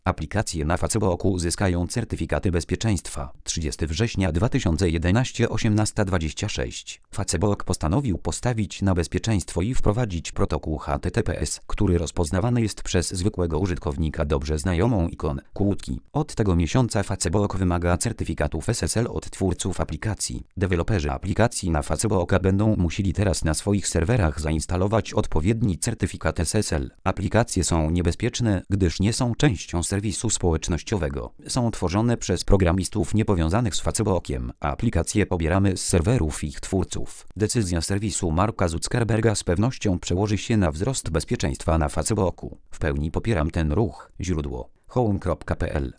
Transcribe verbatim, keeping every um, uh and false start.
Aplikacje na Facebooku uzyskają certyfikaty bezpieczeństwa. trzydziestego września dwa tysiące jedenastego, osiemnasta dwadzieścia sześć. Facebook postanowił postawić na bezpieczeństwo i wprowadzić protokół H T T P S, który rozpoznawany jest przez zwykłego użytkownika dobrze znajomą ikonę kłódki. Od tego miesiąca Facebook wymaga certyfikatów S S L od twórców aplikacji. Deweloperzy aplikacji na Facebooka będą musieli teraz na swoich serwerach zainstalować odpowiedni certyfikat S S L. Aplikacje są niebezpieczne, gdyż nie są częścią serwisu społecznościowego. Są tworzone przez programistów niepowiązanych z Facebookiem. Aplikacje pobieramy z serwerów ich twórców. Decyzja serwisu Marka Zuckerberga z pewnością przełoży się na wzrost bezpieczeństwa na Facebooku. W pełni popieram ten ruch. Źródło: home kropka p l